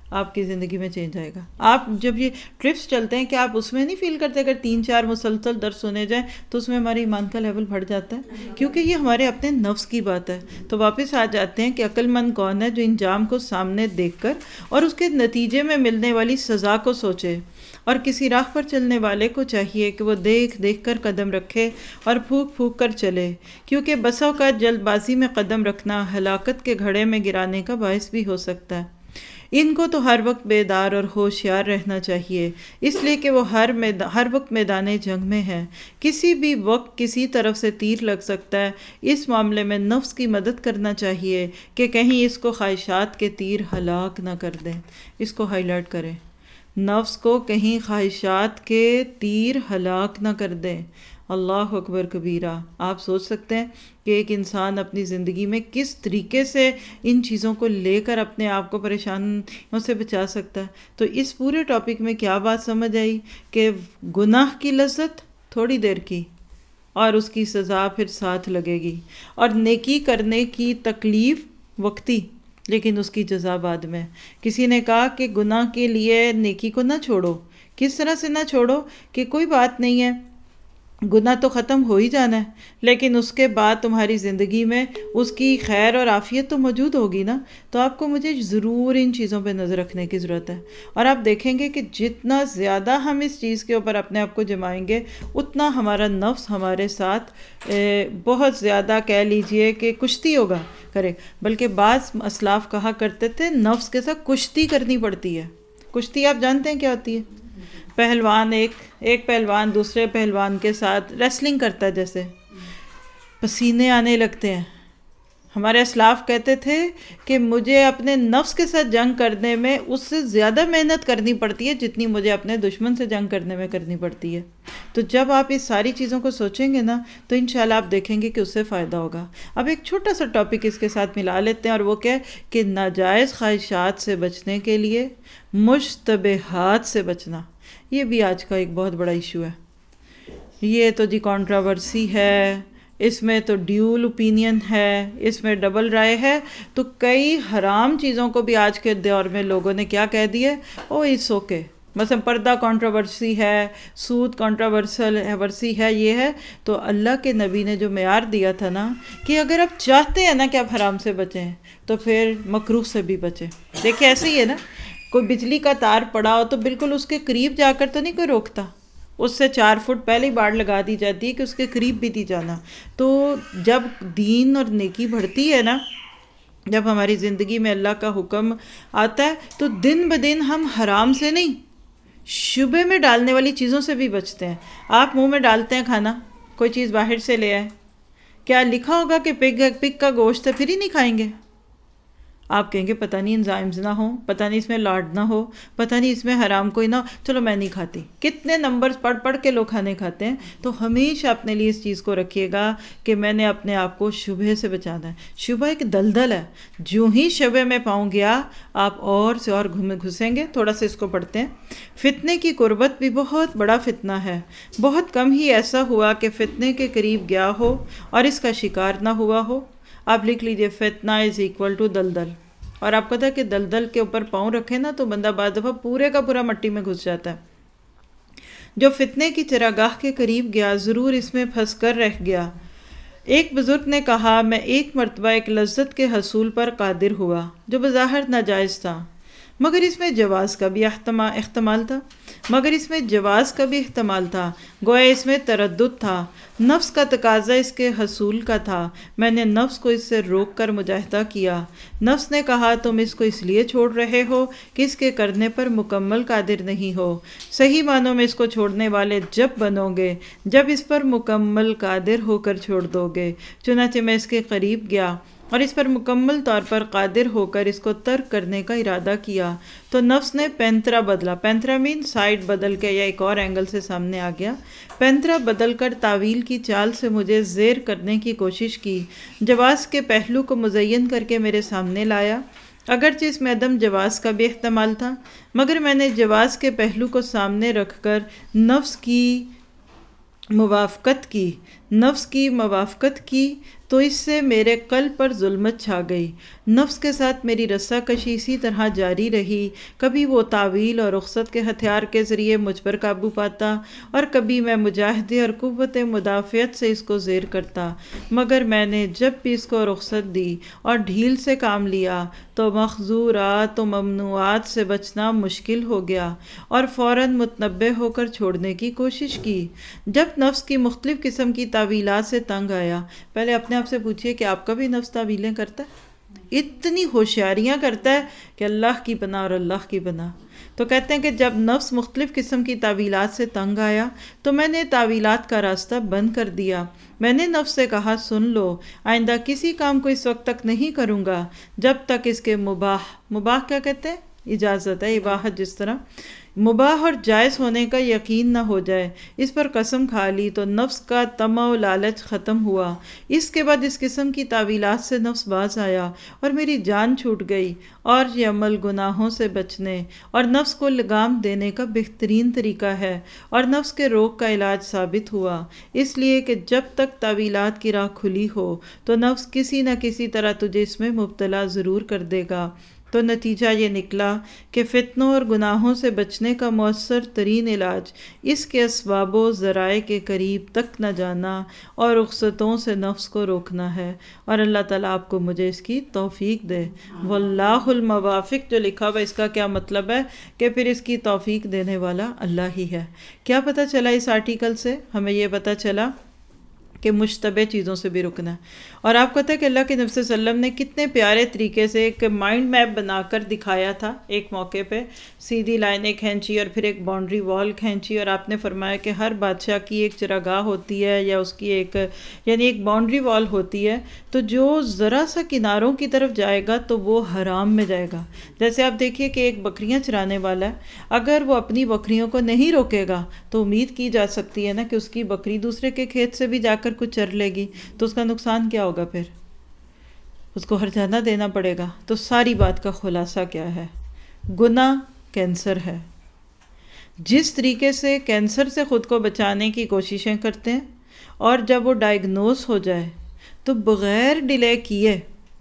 Speaker 2: آپ کی زندگی میں چینج آئے گا. آپ جب یہ ٹرپس چلتے ہیں کہ آپ اس میں نہیں فیل کرتے اگر 3-4 مسلسل درس سنے جائیں تو اس میں ہمارے ایمان کا لیول بڑھ جاتا ہے, کیونکہ یہ ہمارے اپنے نفس کی بات ہے. تو واپس آ جاتے ہیں کہ عقل مند کون ہے جو انجام کو سامنے دیکھ کر اور اس کے نتیجے میں ملنے والی سزا کو سوچے, اور کسی راہ پر چلنے والے کو چاہیے کہ وہ دیکھ دیکھ کر قدم رکھے اور پھونک پھونک کر چلے, کیونکہ بسوں کا جلد بازی میں قدم رکھنا ہلاکت کے گھڑے میں گرانے کا باعث بھی ہو سکتا ہے. ان کو تو ہر وقت بیدار اور ہوشیار رہنا چاہیے, اس لیے کہ وہ ہر وقت میدان جنگ میں ہے, کسی بھی وقت کسی طرف سے تیر لگ سکتا ہے. اس معاملے میں نفس کی مدد کرنا چاہیے کہ کہیں اس کو خواہشات کے تیر ہلاک نہ کر دیں. اس کو ہائی لائٹ کریں, نفس کو کہیں خواہشات کے تیر ہلاک نہ کر دیں. اللہ اکبر کبیرہ. آپ سوچ سکتے ہیں کہ ایک انسان اپنی زندگی میں کس طریقے سے ان چیزوں کو لے کر اپنے آپ کو پریشانیوں سے بچا سکتا ہے. تو اس پورے ٹاپک میں کیا بات سمجھ آئی کہ گناہ کی لذت تھوڑی دیر کی اور اس کی سزا پھر ساتھ لگے گی, اور نیکی کرنے کی تکلیف وقتی لیکن اس کی جزا بعد میں. کسی نے کہا کہ گناہ کے لیے نیکی کو نہ چھوڑو. کس طرح سے نہ چھوڑو کہ کوئی بات نہیں ہے, گناہ تو ختم ہو ہی جانا ہے, لیکن اس کے بعد تمہاری زندگی میں اس کی خیر اور عافیت تو موجود ہوگی نا. تو آپ کو مجھے ضرور ان چیزوں پہ نظر رکھنے کی ضرورت ہے, اور آپ دیکھیں گے کہ جتنا زیادہ ہم اس چیز کے اوپر اپنے آپ کو جمائیں گے اتنا ہمارا نفس ہمارے ساتھ بہت زیادہ کہہ لیجئے کہ کشتی ہوگا کرے. بلکہ بعض اسلاف کہا کرتے تھے نفس کے ساتھ کشتی کرنی پڑتی ہے. کشتی آپ جانتے ہیں کیا ہوتی ہے؟ پہلوان ایک پہلوان دوسرے پہلوان کے ساتھ ریسلنگ کرتا ہے, جیسے پسینے آنے لگتے ہیں. ہمارے اسلاف کہتے تھے کہ مجھے اپنے نفس کے ساتھ جنگ کرنے میں اس سے زیادہ محنت کرنی پڑتی ہے جتنی مجھے اپنے دشمن سے جنگ کرنے میں کرنی پڑتی ہے. تو جب آپ اس ساری چیزوں کو سوچیں گے نا تو انشاءاللہ آپ دیکھیں گے کہ اس سے فائدہ ہوگا. اب ایک چھوٹا سا ٹاپک اس کے ساتھ ملا لیتے ہیں, اور وہ کیا ہے کہ ناجائز خواہشات سے بچنے کے لیے مشتبہات سے بچنا. یہ بھی آج کا ایک بہت بڑا ایشو ہے. یہ تو جی کنٹراورسی ہے, اس میں تو ڈیول اوپینین ہے, اس میں ڈبل رائے ہے. تو کئی حرام چیزوں کو بھی آج کے دور میں لوگوں نے کیا کہہ دیا, او اٹس اوکے. مثلا پردہ کنٹراورسی ہے, سود کنٹراورسی ہے, یہ ہے. تو اللہ کے نبی نے جو معیار دیا تھا نا کہ اگر آپ چاہتے ہیں نا کہ آپ حرام سے بچیں تو پھر مکروہ سے بھی بچیں. دیکھیں ایسے ہی ہے نا, کوئی بجلی کا تار پڑا ہو تو بالکل اس کے قریب جا کر تو نہیں کوئی روکتا, اس سے 4 فٹ پہلے ہی باڑ لگا دی جاتی ہے کہ اس کے قریب بھی نہیں جانا. تو جب دین اور نیکی بڑھتی ہے نا, جب ہماری زندگی میں اللہ کا حکم آتا ہے تو دن بدن ہم حرام سے نہیں شبے میں ڈالنے والی چیزوں سے بھی بچتے ہیں. آپ منہ میں ڈالتے ہیں کھانا, کوئی چیز باہر سے لے آئے, کیا لکھا ہوگا کہ پگ کا گوشت ہے پھر ہی نہیں کھائیں گے؟ آپ کہیں گے پتہ نہیں انزائمز نہ ہوں, پتہ نہیں اس میں لاڈ نہ ہو, پتہ نہیں اس میں حرام کوئی نہ ہو, چلو میں نہیں کھاتی. کتنے نمبرز پڑھ پڑھ کے لوگ کھانے کھاتے ہیں. تو ہمیشہ اپنے لیے اس چیز کو رکھیے گا کہ میں نے اپنے آپ کو شبہ سے بچانا ہے. شبہ ایک دلدل ہے, جو ہی شبہ میں پاؤں گیا آپ اور سے اور گھسیں گے. تھوڑا سا اس کو پڑھتے ہیں. فتنے کی قربت بھی بہت بڑا فتنہ ہے, بہت کم ہی ایسا ہوا کہ فتنے کے قریب گیا ہو اور اس کا شکار نہ ہوا ہو. آپ لکھ لیجئے فتنہ از ایکول ٹو دلدل. اور آپ کو پتہ ہے کہ دلدل کے اوپر پاؤں رکھے نا تو بندہ بعض دفعہ پورے کا پورا مٹی میں گھس جاتا ہے. جو فتنے کی چراگاہ کے قریب گیا ضرور اس میں پھنس کر رہ گیا. ایک بزرگ نے کہا میں ایک مرتبہ ایک لذت کے حصول پر قادر ہوا جو بظاہر ناجائز تھا, مگر اس میں جواز کا بھی احتمال تھا. گویا اس میں تردد تھا. نفس کا تقاضا اس کے حصول کا تھا. میں نے نفس کو اس سے روک کر مجاہدہ کیا. نفس نے کہا تم اس کو اس لیے چھوڑ رہے ہو کہ اس کے کرنے پر مکمل قادر نہیں ہو. صحیح معنوں میں اس کو چھوڑنے والے جب بنو گے جب اس پر مکمل قادر ہو کر چھوڑ دو گے. چنانچہ میں اس کے قریب گیا اور اس پر مکمل طور پر قادر ہو کر اس کو ترک کرنے کا ارادہ کیا تو نفس نے پینترا بدلا. پینترا مین سائڈ بدل کے یا ایک اور اینگل سے سامنے آ گیا. پینترا بدل کر تعویل کی چال سے مجھے زیر کرنے کی کوشش کی. جواز کے پہلو کو مزین کر کے میرے سامنے لایا. اگرچہ اس میں عدم جواز کا بھی احتمال تھا, مگر میں نے جواز کے پہلو کو سامنے رکھ کر نفس کی موافقت کی. تو اس سے میرے قلب پر ظلمت چھا گئی. نفس کے ساتھ میری رسہ کشی اسی طرح جاری رہی. کبھی وہ تعویل اور رخصت کے ہتھیار کے ذریعے مجھ پر قابو پاتا اور کبھی میں مجاہدے اور قوت مدافعت سے اس کو زیر کرتا، مگر میں نے جب بھی اس کو رخصت دی اور ڈھیل سے کام لیا تو محظورات و ممنوعات سے بچنا مشکل ہو گیا اور فوراً متنبہ ہو کر چھوڑنے کی کوشش کی. جب نفس کی مختلف قسم کی تعویلات سے تنگ آیا، پہلے اپنے آپ سے پوچھئے کہ آپ کا بھی نفس تعویلیں کرتا ہے؟ اتنی ہوشیاریاں کرتا ہے کہ اللہ کی پناہ اور اللہ کی پناہ. تو کہتے ہیں کہ جب نفس مختلف قسم کی تعویلات سے تنگ آیا تو میں نے تعویلات کا راستہ بند کر دیا. میں نے نفس سے کہا سن لو، آئندہ کسی کام کو اس وقت تک نہیں کروں گا جب تک اس کے مباح کیا کہتے ہیں؟ اجازت ہے، اباحت جس طرح مباح اور جائز ہونے کا یقین نہ ہو جائے. اس پر قسم کھا لی تو نفس کا طمع و لالچ ختم ہوا. اس کے بعد اس قسم کی تعویلات سے نفس باز آیا اور میری جان چھوٹ گئی. اور یہ عمل گناہوں سے بچنے اور نفس کو لگام دینے کا بہترین طریقہ ہے اور نفس کے روگ کا علاج ثابت ہوا. اس لیے کہ جب تک تعویلات کی راہ کھلی ہو تو نفس کسی نہ کسی طرح تجھے اس میں مبتلا ضرور کر دے گا. تو نتیجہ یہ نکلا کہ فتنوں اور گناہوں سے بچنے کا مؤثر ترین علاج اس کے اسباب و ذرائع کے قریب تک نہ جانا اور رخصتوں سے نفس کو روکنا ہے. اور اللہ تعالیٰ آپ کو مجھے اس کی توفیق دے. واللہ الموافق جو لکھا ہوا اس کا کیا مطلب ہے کہ پھر اس کی توفیق دینے والا اللہ ہی ہے. کیا پتہ چلا اس آرٹیکل سے؟ ہمیں یہ پتہ چلا کہ مشتبہ چیزوں سے بھی رکنا ہے. اور آپ کو پتہ ہے کہ اللہ کے نبی صلی اللہ علیہ وسلم نے کتنے پیارے طریقے سے ایک مائنڈ میپ بنا کر دکھایا تھا. ایک موقع پہ سیدھی لائنیں کھینچی اور پھر ایک باؤنڈری وال کھینچی، اور آپ نے فرمایا کہ ہر بادشاہ کی ایک چراگاہ ہوتی ہے یا اس کی ایک ایک باؤنڈری وال ہوتی ہے، تو جو ذرا سا کناروں کی طرف جائے گا تو وہ حرام میں جائے گا. جیسے آپ دیکھیے کہ ایک بکریاں چرانے والا ہے، اگر وہ اپنی بکریوں کو نہیں روکے گا تو امید کی جا سکتی ہے نا کہ اس کی بکری دوسرے کے کھیت سے بھی جا کر کچھ چر لے گی، تو اس کا نقصان کیا ہوگا؟ پھر اس کو ہرجانہ دینا پڑے گا. تو ساری بات کا خلاصہ کیا ہے؟ گناہ کینسر ہے. جس طریقے سے کینسر سے خود کو بچانے کی کوششیں کرتے ہیں اور جب وہ ڈائیگنوز ہو جائے تو بغیر ڈیلے کیے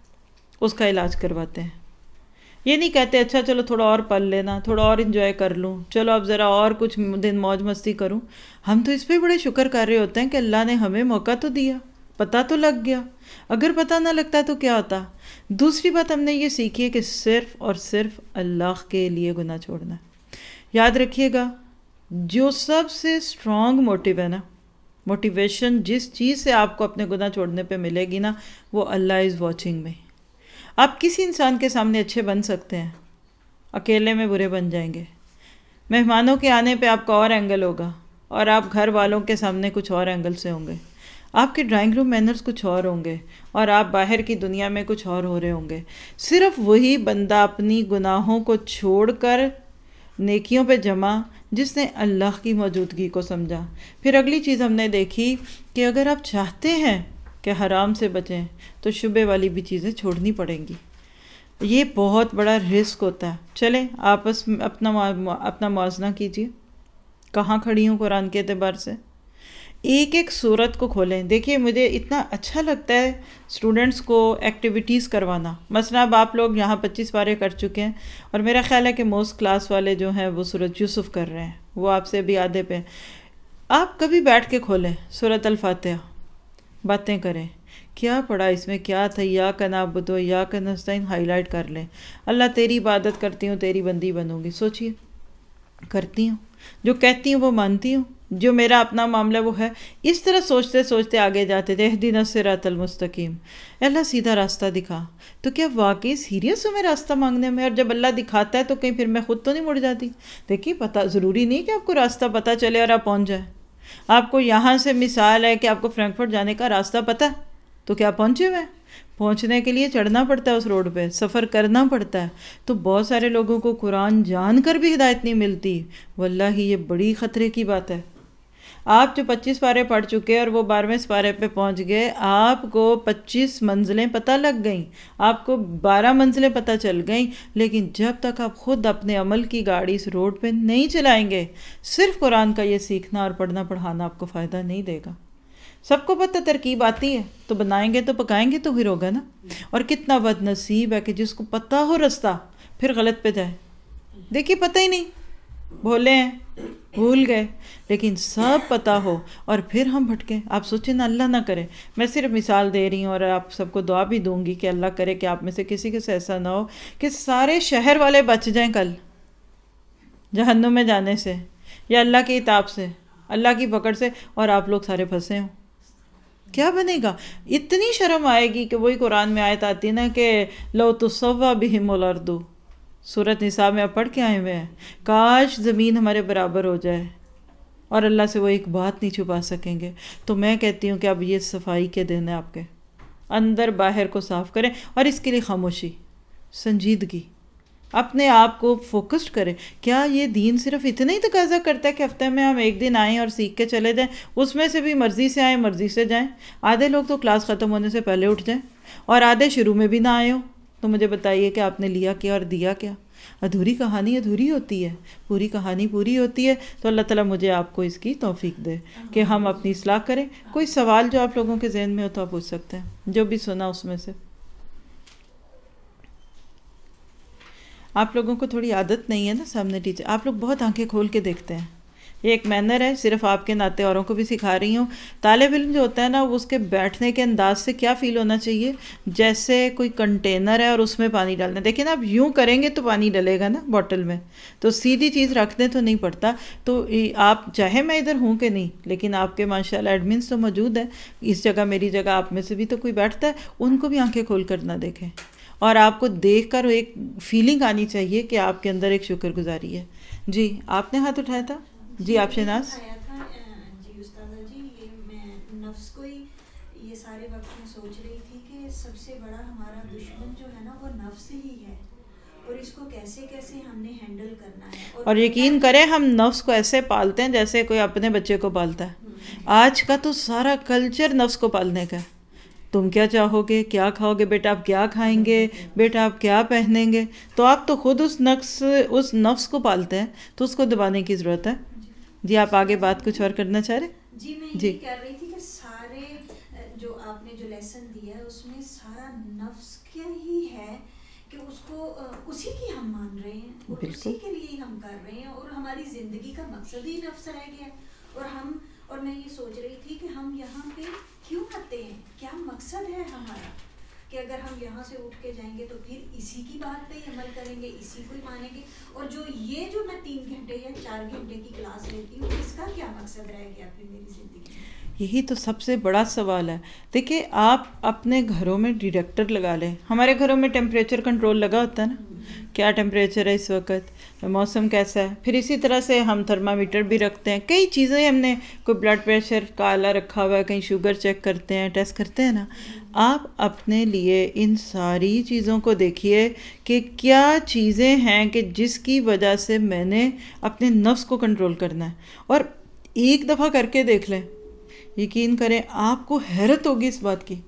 Speaker 2: اس کا علاج کرواتے ہیں. یہ نہیں کہتے اچھا چلو تھوڑا اور پل لینا، تھوڑا اور انجوائے کر لوں، چلو اب ذرا اور کچھ دن موج مستی کروں. ہم تو اس پہ بڑے شکر کر رہے ہوتے ہیں کہ اللہ نے ہمیں موقع تو دیا، پتہ تو لگ گیا. اگر پتہ نہ لگتا تو کیا ہوتا؟ دوسری بات ہم نے یہ سیکھی ہے کہ صرف اور صرف اللہ کے لیے گناہ چھوڑنا ہے. یاد رکھیے گا، جو سب سے اسٹرانگ موٹیو ہے نا، موٹیویشن جس چیز سے آپ کو اپنے گناہ چھوڑنے پہ ملے گی نا، وہ اللہ از واچنگ میں. آپ کسی انسان کے سامنے اچھے بن سکتے ہیں، اکیلے میں برے بن جائیں گے. مہمانوں کے آنے پہ آپ کا اور اینگل ہوگا اور آپ گھر والوں کے سامنے کچھ اور اینگل سے ہوں گے. آپ کے ڈرائنگ روم مینرز کچھ اور ہوں گے اور آپ باہر کی دنیا میں کچھ اور ہو رہے ہوں گے. صرف وہی بندہ اپنی گناہوں کو چھوڑ کر نیکیوں پہ جمع جس نے اللہ کی موجودگی کو سمجھا. پھر اگلی چیز ہم نے دیکھی کہ اگر آپ چاہتے ہیں کہ حرام سے بچیں تو شبہ والی بھی چیزیں چھوڑنی پڑیں گی. یہ بہت بڑا رسک ہوتا ہے. چلیں آپس میں اپنا موازنہ کیجیے، کہاں کھڑی ہوں قرآن کے اعتبار سے. ایک ایک سورت کو کھولیں. دیکھیے مجھے اتنا اچھا لگتا ہے اسٹوڈنٹس کو ایکٹیویٹیز کروانا. مثلا اب آپ لوگ یہاں 25 پارے کر چکے ہیں اور میرا خیال ہے کہ موسٹ کلاس والے جو ہیں وہ سورۃ یوسف کر رہے ہیں، وہ آپ سے بھی آدھے پہ. آپ کبھی بیٹھ کے کھولیں سورۃ الفاتحہ، باتیں کریں کیا پڑھا اس میں، کیا تھا، ایاک نعبد و ایاک نستعین ہائی لائٹ کر لیں. اللہ تیری عبادت کرتی ہوں، تیری بندی بنوں گی. سوچئے کرتی ہوں، جو کہتی ہوں وہ مانتی ہوں، جو میرا اپنا معاملہ وہ ہے. اس طرح سوچتے سوچتے آگے جاتے تھے اہدنا الصراط المستقیم، اللہ سیدھا راستہ دکھا. تو کیا واقعی سیریس ہو میں راستہ مانگنے میں؟ اور جب اللہ دکھاتا ہے تو کہیں پھر میں خود تو نہیں مڑ جاتی؟ دیکھیے پتہ ضروری نہیں کہ آپ کو راستہ پتہ چلے اور آپ پہنچ جائیں. آپ کو یہاں سے مثال ہے کہ آپ کو فرینکفرٹ جانے کا راستہ پتہ ہے تو کیا پہنچے ہوئے ہیں؟ پہنچنے کے لیے چڑھنا پڑتا ہے، اس روڈ پہ سفر کرنا پڑتا ہے. تو بہت سارے لوگوں کو قرآن جان کر بھی ہدایت نہیں ملتی. واللہ یہ بڑی خطرے کی بات ہے. آپ جو 25 پارے پڑھ چکے اور وہ 12ویں پارے پہ پہنچ گئے، آپ کو 25 منزلیں پتہ لگ گئیں، آپ کو 12 منزلیں پتہ چل گئیں، لیکن جب تک آپ خود اپنے عمل کی گاڑی اس روڈ پہ نہیں چلائیں گے، صرف قرآن کا یہ سیکھنا اور پڑھنا پڑھانا آپ کو فائدہ نہیں دے گا. سب کو پتہ ترکیب آتی ہے تو بنائیں گے تو پکائیں گے تو پھر ہوگا نا. اور کتنا بد نصیب ہے کہ جس کو پتہ ہو رستہ پھر غلط پہ جائے. دیکھیے پتہ ہی نہیں، بھولے ہیں، بھول گئے، لیکن سب پتہ ہو اور پھر ہم بھٹکیں. آپ سوچیں نا، اللہ نہ کرے. میں صرف مثال دے رہی ہوں اور آپ سب کو دعا بھی دوں گی کہ اللہ کرے کہ آپ میں سے کسی کے سے ایسا نہ ہو کہ سارے شہر والے بچ جائیں کل جہنم میں جانے سے یا اللہ کی عتاب سے، اللہ کی پکڑ سے، اور آپ لوگ سارے پھنسے ہوں. کیا بنے گا؟ اتنی شرم آئے گی کہ وہی قرآن میں آیت آتی نا کہ لو تصوّا بہم الارض، سورۃ نساء میں آپ پڑھ کے آئے ہوئے ہیں، کاش زمین ہمارے برابر ہو جائے اور اللہ سے وہ ایک بات نہیں چھپا سکیں گے. تو میں کہتی ہوں کہ اب یہ صفائی کے دن ہے، آپ کے اندر باہر کو صاف کریں، اور اس کے لیے خاموشی، سنجیدگی، اپنے آپ کو فوکسڈ کریں. کیا یہ دین صرف اتنا ہی تقاضا کرتا ہے کہ ہفتے میں ہم ایک دن آئیں اور سیکھ کے چلے جائیں، اس میں سے بھی مرضی سے آئیں مرضی سے جائیں؟ آدھے لوگ تو کلاس ختم ہونے سے پہلے اٹھ جائیں اور آدھے شروع میں بھی نہ آئے ہو. تو مجھے بتائیے کہ آپ نے لیا کیا اور دیا کیا؟ ادھوری کہانی ادھوری ہوتی ہے، پوری کہانی پوری ہوتی ہے. تو اللہ تعالیٰ مجھے آپ کو اس کی توفیق دے کہ ہم اپنی اصلاح کریں. کوئی سوال جو آپ لوگوں کے ذہن میں ہو تو آپ پوچھ سکتے ہیں، جو بھی سنا اس میں سے. آپ لوگوں کو تھوڑی عادت نہیں ہے نا سامنے ٹیچر، آپ لوگ بہت آنکھیں کھول کے دیکھتے ہیں. یہ ایک مینر ہے، صرف آپ کے ناطے اوروں کو بھی سکھا رہی ہوں. طالب علم جو ہوتا ہے نا، وہ اس کے بیٹھنے کے انداز سے کیا فیل ہونا چاہیے؟ جیسے کوئی کنٹینر ہے اور اس میں پانی ڈالنا. دیکھیں نا، آپ یوں کریں گے تو پانی ڈلے گا نا بوٹل میں، تو سیدھی چیز رکھ دیں تو نہیں پڑتا. تو آپ چاہے میں ادھر ہوں کہ نہیں، لیکن آپ کے ماشاءاللہ ایڈمنس تو موجود ہیں اس جگہ، میری جگہ آپ میں سے بھی تو کوئی بیٹھتا ہے، ان کو بھی آنکھیں کھول کر نہ دیکھیں. اور آپ کو دیکھ کر ایک فیلنگ آنی چاہیے کہ آپ کے اندر ایک شکر گزاری ہے. جی آپ نے ہاتھ اٹھایا تھا. جی آپ شہناز.
Speaker 4: اٹھایا تھا. جی استاذہ جی، یہ میں نفس کو ہی یہ سارے وقت میں سوچ رہی تھی کہ سب سے بڑا ہمارا دشمن جو ہے نا وہ نفس ہی ہے، اور اس کو کیسے کیسے ہم نے ہینڈل کرنا ہے.
Speaker 2: اور یقین کریں ہم نفس کو ایسے پالتے ہیں جیسے کوئی اپنے بچے کو پالتا ہے. آج کا تو سارا کلچر نفس کو پالنے کا ہے. تم کیا چاہو گے، کیا کھاؤ گے بیٹا، آپ کیا کھائیں گے بیٹا، آپ کیا پہنیں گے. تو آپ تو خود اس نفس کو پالتے ہیں، تو اس کو دبانے کی ضرورت ہے. جی آپ آگے بات کچھ اور کرنا چاہ رہے؟
Speaker 4: جی میں یہ کہہ رہی تھی کہ سارے جو آپ نے جو لیسن دیا ہے اس میں سارا نفس کیا ہی ہے کہ اس کو اسی کی ہم مان رہے ہیں اور اسی کے لیے ہم کر رہے ہیں، اور ہماری زندگی کا مقصد ہی نفس رہ گیا. اور میں یہ سوچ رہی تھی کہ ہم یہاں پہ کیوں آتے ہیں، کیا مقصد ہے ہمارا، کہ اگر ہم یہاں سے اٹھ کے جائیں گے تو پھر اسی کی بات پہ ہی عمل کریں گے، اسی کو ہی مانیں گے. اور جو میں 3 گھنٹے یا 4 گھنٹے کی کلاس لیتی ہوں، اس کا کیا مقصد رہ گیا پھر میری زندگی میں؟
Speaker 2: یہی تو سب سے بڑا سوال ہے. دیکھیں آپ اپنے گھروں میں ڈیٹیکٹر لگا لیں. ہمارے گھروں میں ٹیمپریچر کنٹرول لگا ہوتا ہے نا، کیا ٹیمپریچر ہے اس وقت، موسم کیسا ہے. پھر اسی طرح سے ہم تھرمامیٹر بھی رکھتے ہیں، کئی چیزیں ہم نے، کوئی بلڈ پریشر کا آلہ رکھا ہوا ہے، کہیں شوگر چیک کرتے ہیں، ٹیسٹ کرتے ہیں نا. آپ اپنے لیے ان ساری چیزوں کو دیکھیے کہ کیا چیزیں ہیں کہ جس کی وجہ سے میں نے اپنے نفس کو کنٹرول کرنا ہے. اور ایک دفعہ کر کے دیکھ لیں، یقین کریں آپ کو حیرت ہوگی اس بات کی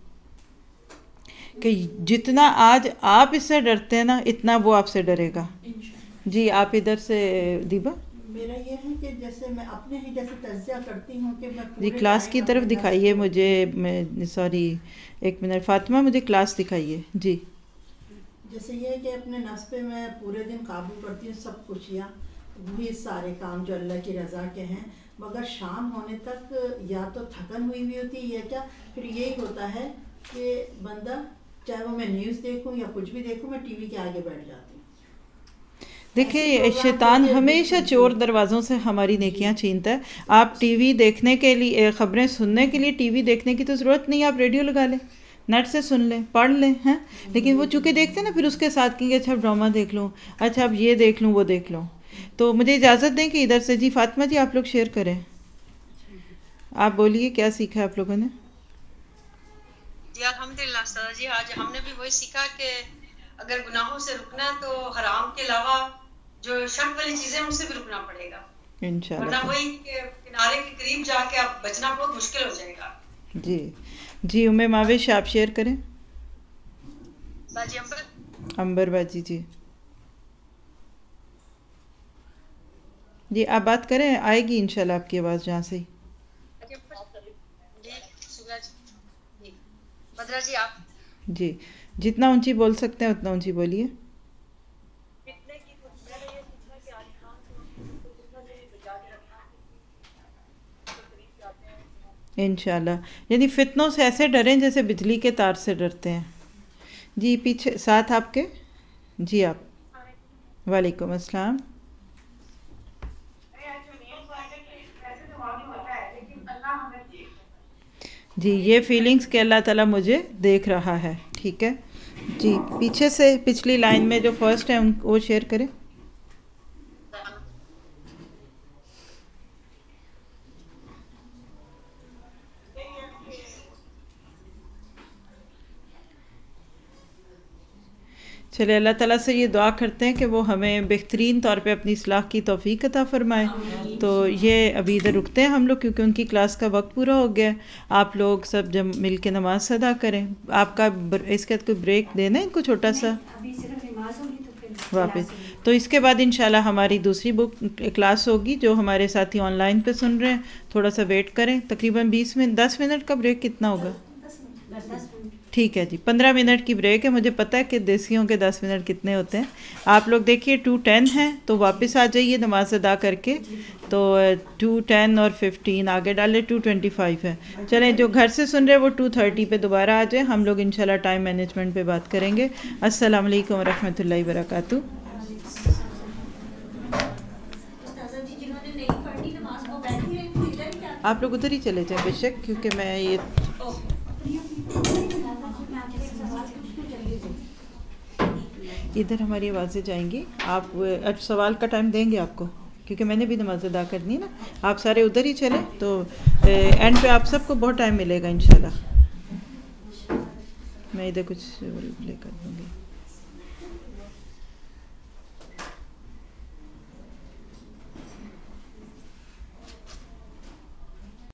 Speaker 2: کہ جتنا آج آپ اس سے ڈرتے ہیں نا، اتنا وہ آپ سے ڈرے گا. جی آپ ادھر سے دیبا.
Speaker 5: میرا یہ ہے کہ جیسے میں اپنے ہی جیسے تجزیہ کرتی ہوں کہ میں
Speaker 2: جی کلاس کی طرف دکھائیے مجھے، میں سوری ایک منٹ فاطمہ، مجھے کلاس دکھائیے. جی
Speaker 5: جیسے یہ کہ اپنے نفس پہ میں پورے دن قابو کرتی ہوں، سب کچھ یا وہی سارے کام جو اللہ کی رضا کے ہیں، مگر شام ہونے تک یا تو تھکن ہوئی ہوتی ہے یا کیا، پھر یہی ہوتا ہے کہ بندہ چاہے وہ میں نیوز دیکھوں یا کچھ بھی دیکھوں، میں ٹی وی کے آگے بیٹھ جاتی ہوں.
Speaker 2: دیکھیں شیطان ہمیشہ چور دروازوں سے ہماری نیکیاں چھینتا ہے. آپ ٹی وی دیکھنے کے لیے، خبریں سننے کے لیے ٹی وی دیکھنے کی تو ضرورت نہیں، آپ ریڈیو لگا لیں، نیٹ سے سن لیں، پڑھ لیں ہیں. لیکن وہ چونکہ دیکھتے ہیں نا، پھر اس کے ساتھ کہیں گے اچھا ڈرامہ دیکھ لوں، اچھا اب یہ دیکھ لوں وہ دیکھ لوں. تو مجھے اجازت دیں کہ ادھر سے جی فاطمہ جی آپ لوگ شیئر کریں. آپ بولیے کیا سیکھا آپ لوگوں نے؟
Speaker 6: جی الحمدللہ استاذہ جی، آج ہم نے بھی وہی سیکھا کہ اگر گناہوں سے رکنا ہے تو حرام کے علاوہ جو شک والی چیزیں ان سے بھی رکنا پڑے گا،
Speaker 2: انشاءاللہ.
Speaker 6: ورنہ وہی کہ کنارے کے قریب جا کے اب بچنا بہت مشکل ہو جائے گا.
Speaker 2: جی جی ام ماوش آپ شیئر کریں.
Speaker 6: باجی
Speaker 2: امبر باجی جی. جی آپ بات کریں، آئے گی انشاءاللہ آپ کی آواز جہاں سے.
Speaker 6: جی सूरज। जी बद्रा जी आप।
Speaker 2: जी, जितना ऊंची बोल सकते हैं उतना ऊंची बोलिए। इंशाल्लाह, यानी फितनों से ऐसे डरें जैसे बिजली के तार से डरते हैं। जी पीछे साथ आपके। जी आप। वालेकुम अस्सलाम। जी ये फीलिंग्स के अल्लाह ताला मुझे देख रहा है, ठीक है जी। पीछे से पिछली लाइन में जो फर्स्ट है वो शेयर करें। चले अल्लाह ताला से ये दुआ करते हैं कि वो हमें बेहतरीन तौर पे अपनी इस्लाह की तौफीक अता फरमाए। तो ये अभी इधर रुकते हैं हम लोग क्योंकि उनकी क्लास का वक्त पूरा हो गया है। आप लोग सब जब मिल के नमाज अदा करें। आपका इसके बाद कोई ब्रेक देना है इनको छोटा सा वापस। तो इसके बाद इंशाल्लाह हमारी दूसरी बुक क्लास होगी जो हमारे साथी ऑनलाइन पे सुन रहे हैं। थोड़ा सा वेट करें, तकरीबन 10 मिनट का ब्रेक कितना होगा? ठीक है जी, 15 मिनट की ब्रेक है। मुझे पता है कि देसियों के 10 मिनट कितने होते हैं। आप लोग देखिए 2:10 है तो वापस आ जाइए नमाज अदा करके। तो 2:10 और 15 आगे डालें, 2:25 है। चलें जो घर से सुन रहे हैं वो 2:30 पे दोबारा आ जाए। हम लोग इंशाल्लाह टाइम मैनेजमेंट पे बात करेंगे। अस्सलाम वालेकुम रहमतुल्लाहि व बरकातहू। आप लोग उधर ही चले जाएं बेशक, क्योंकि मैं ये इधर हमारी आवाज़ें जाएंगी। आप सवाल का टाइम देंगे आपको, क्योंकि मैंने भी नमाज अदा करनी है ना। आप सारे उधर ही चले तो एंड पे आप सबको बहुत टाइम मिलेगा इंशाल्लाह। मैं इधर कुछ प्ले कर दूँगी।